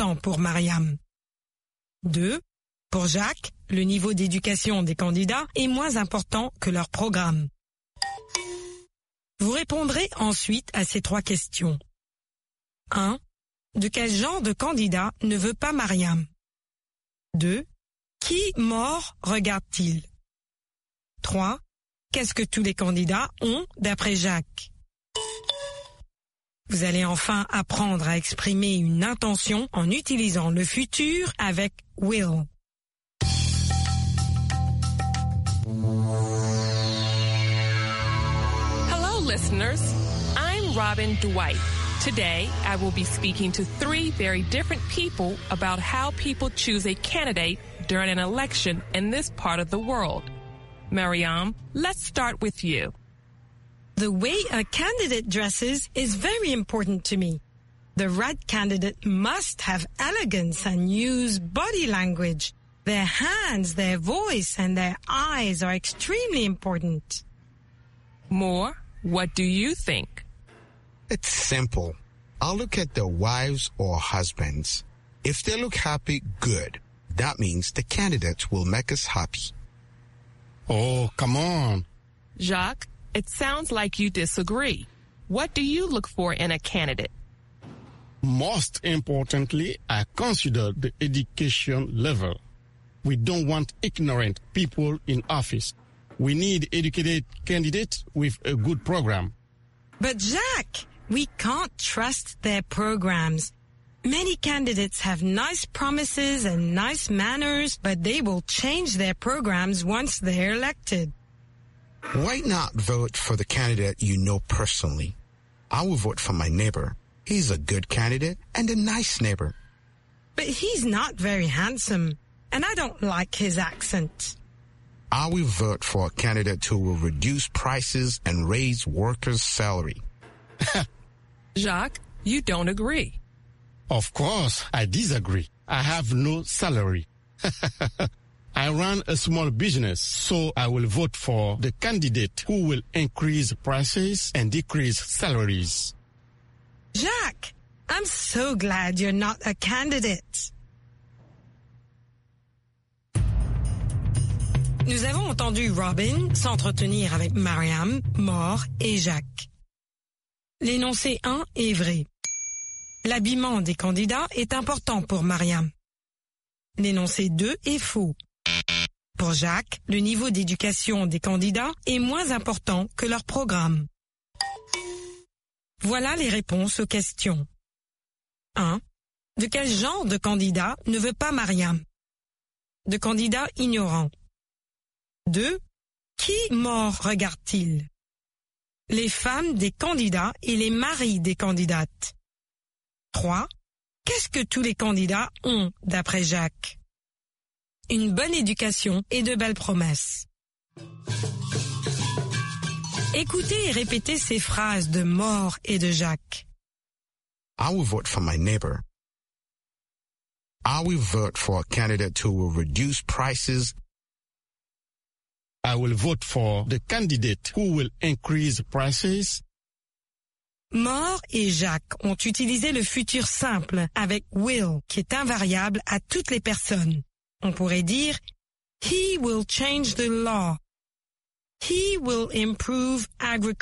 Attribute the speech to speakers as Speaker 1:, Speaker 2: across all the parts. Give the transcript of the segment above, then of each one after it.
Speaker 1: important pour Mariam. 2. Pour Jacques, le niveau d'éducation des candidats est moins important que leur programme. Vous répondrez ensuite à ces 3 questions. 1. De quel genre de candidat ne veut pas Mariam? 2. Qui mort regarde-t-il? 3. Qu'est-ce que tous les candidats ont d'après Jacques? Vous allez enfin apprendre à exprimer une intention en utilisant le futur avec will.
Speaker 2: Hello, listeners. I'm Robin Dwight. Today, I will be speaking to 3 very different people about how people choose a candidate during an election in this part of the world. Mariam, let's start with you.
Speaker 1: The way a candidate dresses is very important to me. The right candidate must have elegance and use body language. Their hands, their voice, and their eyes are extremely important.
Speaker 2: Moore, what do you think?
Speaker 3: It's simple. I'll look at their wives or husbands. If they look happy, good. That means the candidate will make us happy.
Speaker 4: Oh, come on.
Speaker 2: Jacques, it sounds like you disagree. What do you look for in a candidate?
Speaker 4: Most importantly, I consider the education level. We don't want ignorant people in office. We need educated candidates with a good program.
Speaker 1: But Jacques, we can't trust their programs. Many candidates have nice promises and nice manners, but they will change their programs once they're elected.
Speaker 3: Why not vote for the candidate you know personally? I will vote for my neighbor. He's a good candidate and a nice neighbor.
Speaker 1: But he's not very handsome, and I don't like his accent.
Speaker 3: I will vote for a candidate who will reduce prices and raise workers' salary.
Speaker 2: Jacques, you don't agree.
Speaker 4: Of course, I disagree. I have no salary. I run a small business, so I will vote for the candidate who will increase prices and decrease salaries.
Speaker 1: Jacques, I'm so glad you're not a candidate. Nous avons entendu Robin s'entretenir avec Mariam, Moore et Jacques. L'énoncé 1 est vrai. L'habillement des candidats est important pour Mariam. L'énoncé 2 est faux. Pour Jacques, le niveau d'éducation des candidats est moins important que leur programme. Voilà les réponses aux questions. 1. De quel genre de candidat ne veut pas Mariam? De candidats ignorants. 2. Qui mort regarde-t-il? Les femmes des candidats et les maris des candidates. 3. Qu'est-ce que tous les candidats ont d'après Jacques? Une bonne éducation et de belles promesses. Écoutez et répétez ces phrases de Moore et de Jacques.
Speaker 3: I will vote for my neighbor. I will vote for a candidate who will reduce prices.
Speaker 4: I will vote for the candidate who will increase prices.
Speaker 1: Moore et Jacques ont utilisé le futur simple avec will, qui est invariable à toutes les personnes. On pourrait dire « He will change the law ». « He will improve agriculture ».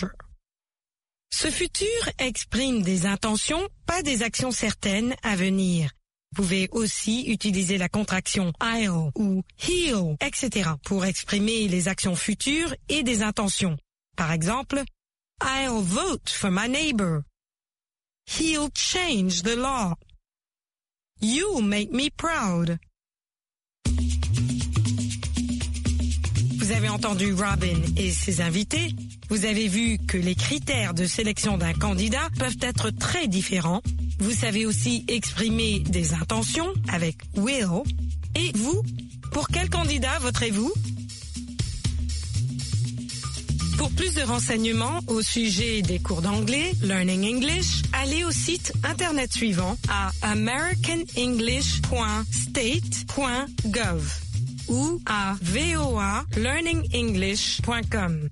Speaker 1: Ce futur exprime des intentions, pas des actions certaines à venir. Vous pouvez aussi utiliser la contraction « I'll » ou « he'll », etc. pour exprimer les actions futures et des intentions. Par exemple, « I'll vote for my neighbor ». « He'll change the law ». « You'll make me proud ». Vous avez entendu Robin et ses invités. Vous avez vu que les critères de sélection d'un candidat peuvent être très différents. Vous savez aussi exprimer des intentions avec will. Et vous, pour quel candidat voterez-vous? Pour plus de renseignements au sujet des cours d'anglais, Learning English, allez au site internet suivant à americanenglish.state.gov ou à voalearningenglish.com.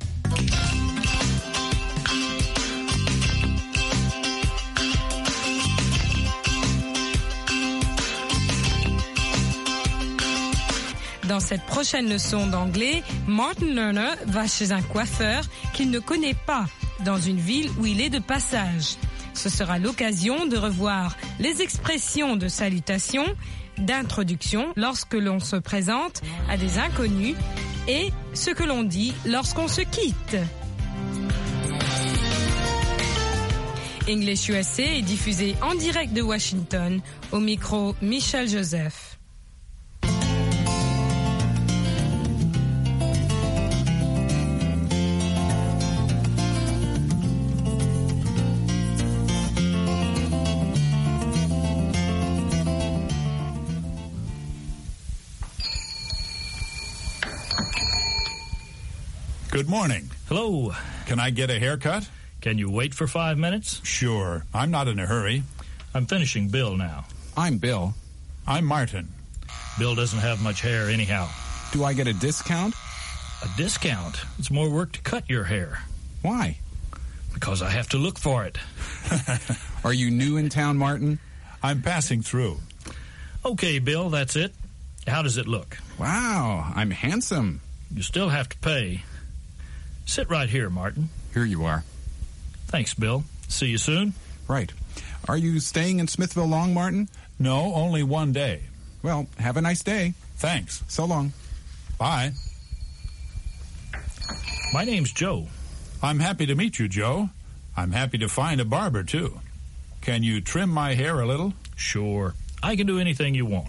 Speaker 1: Dans cette prochaine leçon d'anglais, Martin Lerner va chez un coiffeur qu'il ne connaît pas dans une ville où il est de passage. Ce sera l'occasion de revoir les expressions de salutation, d'introduction lorsque l'on se présente à des inconnus et ce que l'on dit lorsqu'on se quitte. English USA est diffusé en direct de Washington, au micro Michel Joseph.
Speaker 5: Good morning.
Speaker 6: Hello.
Speaker 5: Can I get a haircut?
Speaker 6: Can you wait for 5 minutes?
Speaker 5: Sure. I'm not in a hurry.
Speaker 6: I'm finishing Bill now.
Speaker 7: I'm Bill.
Speaker 5: I'm Martin.
Speaker 6: Bill doesn't have much hair anyhow.
Speaker 7: Do I get a discount?
Speaker 6: A discount? It's more work to cut your hair.
Speaker 7: Why?
Speaker 6: Because I have to look for it.
Speaker 7: Are you new in town, Martin?
Speaker 5: I'm passing through.
Speaker 6: Okay, Bill, that's it. How does it look?
Speaker 7: Wow, I'm handsome.
Speaker 6: You still have to pay. Sit right here, Martin.
Speaker 7: Here you are.
Speaker 6: Thanks, Bill. See you soon.
Speaker 7: Right. Are you staying in Smithville long, Martin?
Speaker 5: No, only one day.
Speaker 7: Well, have a nice day.
Speaker 5: Thanks.
Speaker 7: So long.
Speaker 5: Bye.
Speaker 6: My name's Joe.
Speaker 5: I'm happy to meet you, Joe. I'm happy to find a barber, too. Can you trim my hair a little?
Speaker 6: Sure. I can do anything you want.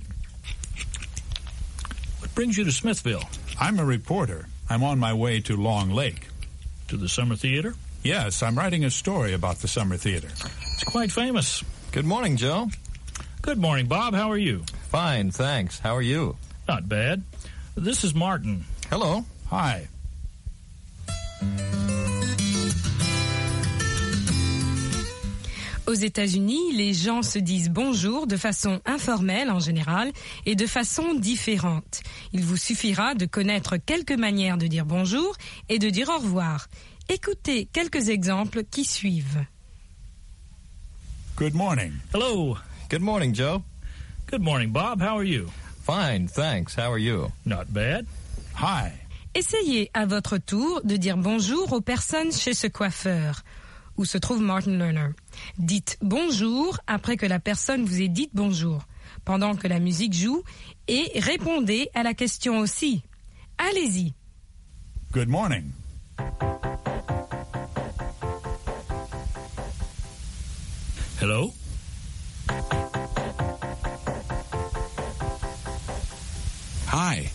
Speaker 6: What brings you to Smithville?
Speaker 5: I'm a reporter. I'm on my way to Long Lake.
Speaker 6: To the Summer Theater?
Speaker 5: Yes, I'm writing a story about the Summer Theater.
Speaker 6: It's quite famous.
Speaker 8: Good morning, Joe.
Speaker 6: Good morning, Bob. How are you?
Speaker 8: Fine, thanks. How are you?
Speaker 6: Not bad. This is Martin.
Speaker 8: Hello.
Speaker 5: Hi.
Speaker 1: Aux États-Unis, les gens se disent bonjour de façon informelle en général et de façon différente. Il vous suffira de connaître quelques manières de dire bonjour et de dire au revoir. Écoutez quelques exemples qui suivent.
Speaker 5: Good morning.
Speaker 6: Hello.
Speaker 8: Good morning, Joe.
Speaker 6: Good morning, Bob. How are you?
Speaker 8: Fine, thanks. How are you?
Speaker 6: Not bad.
Speaker 5: Hi.
Speaker 1: Essayez à votre tour de dire bonjour aux personnes chez ce coiffeur, où se trouve Martin Lerner. Dites bonjour après que la personne vous ait dit bonjour, pendant que la musique joue, et répondez à la question aussi. Allez-y.
Speaker 5: Good morning.
Speaker 6: Hello.
Speaker 7: Hi.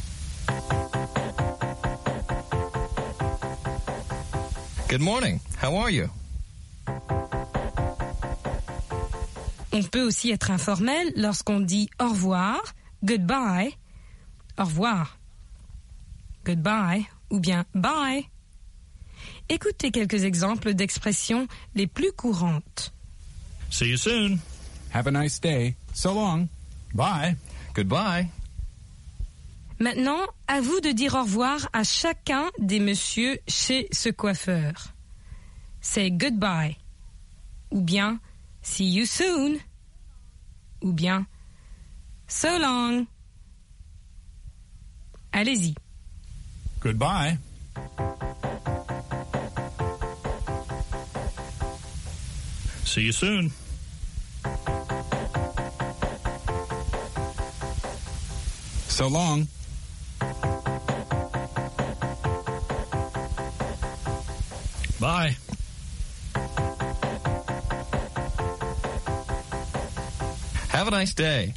Speaker 8: Good morning. How are you?
Speaker 1: On peut aussi être informel lorsqu'on dit au revoir, goodbye, au revoir, goodbye, ou bien bye. Écoutez quelques exemples d'expressions les plus courantes.
Speaker 6: See you soon.
Speaker 7: Have a nice day. So long.
Speaker 5: Bye.
Speaker 8: Goodbye.
Speaker 1: Maintenant, à vous de dire au revoir à chacun des messieurs chez ce coiffeur. C'est goodbye, ou bien see you soon, ou bien so long. Allez-y.
Speaker 5: Goodbye.
Speaker 6: See you soon.
Speaker 7: So long.
Speaker 6: Bye.
Speaker 8: Have a nice day.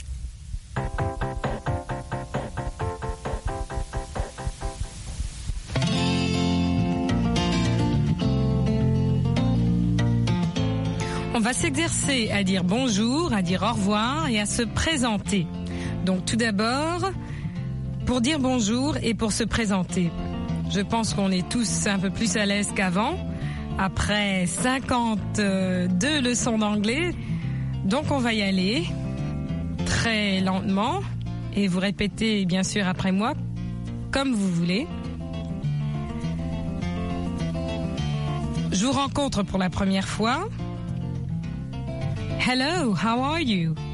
Speaker 1: On va s'exercer à dire bonjour, à dire au revoir et à se présenter. Donc tout d'abord, pour dire bonjour et pour se présenter. Je pense qu'on est tous un peu plus à l'aise qu'avant, après 52 leçons d'anglais. Donc on va y aller très lentement et vous répétez bien sûr après moi, comme vous voulez. Je vous rencontre pour la première fois. Hello, how are you?